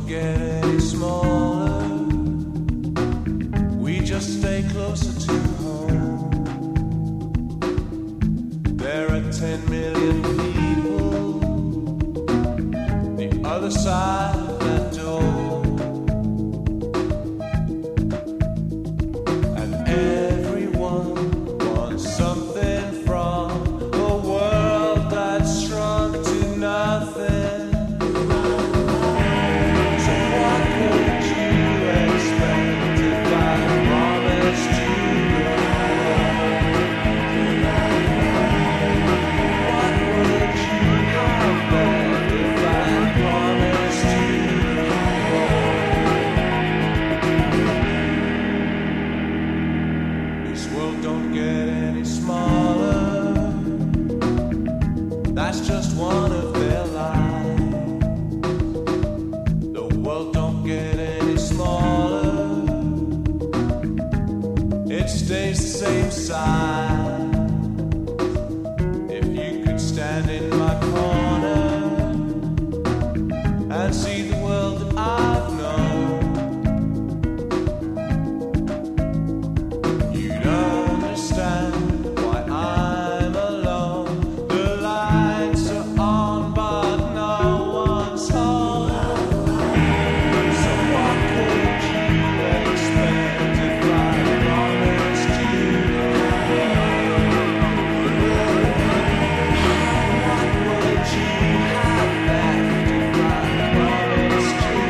get any smaller. We just stay closer to home. There are 10 million people the other side of that door, and everyone wants something from a world that's shrunk to nothing. So what could you expect if I promised you love? What would you have bet if I promised you love? This world don't get any smaller. That's just one of their lies. The world don't get any smaller. It stays the same size. If you could stand in my corner and see the world that I've known, you'd understand why I'm alone. The lights are on, but no one's home. So what could you expect if I promised you love? What would you have left if I promised you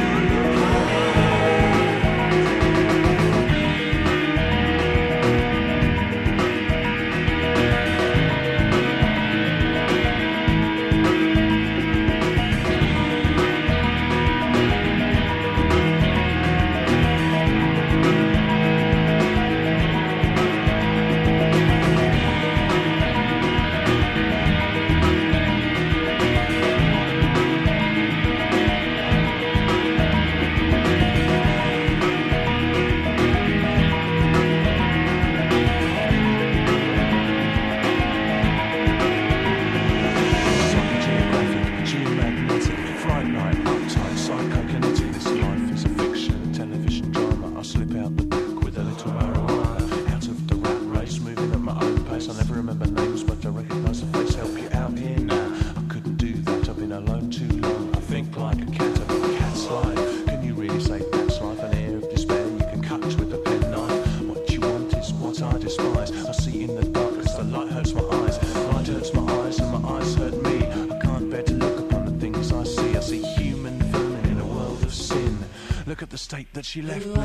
Psychogeographic, geomagnetic, fright night, uptight, psychokinetic. This life is a fiction, a television drama. I slip out the back with a little marijuana. Out of the rat race, moving at my own pace. I never remember names, but I recognise the face. Help you out here now. I couldn't do that, I've been alone too long. I think like a cat, I've got a cat's life. Can you really say that's life? An air of despair you can cut with a penknife. What you want is what I despise. I see in the darkness, the light hurts my eyes. Light hurts my eyes and my eyes hurt me. I can't bear to look upon the things I see. I see human vermin in a world of sin. Look at the state that she left me in. So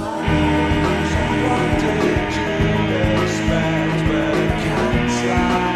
what did you expect? But a cat's life.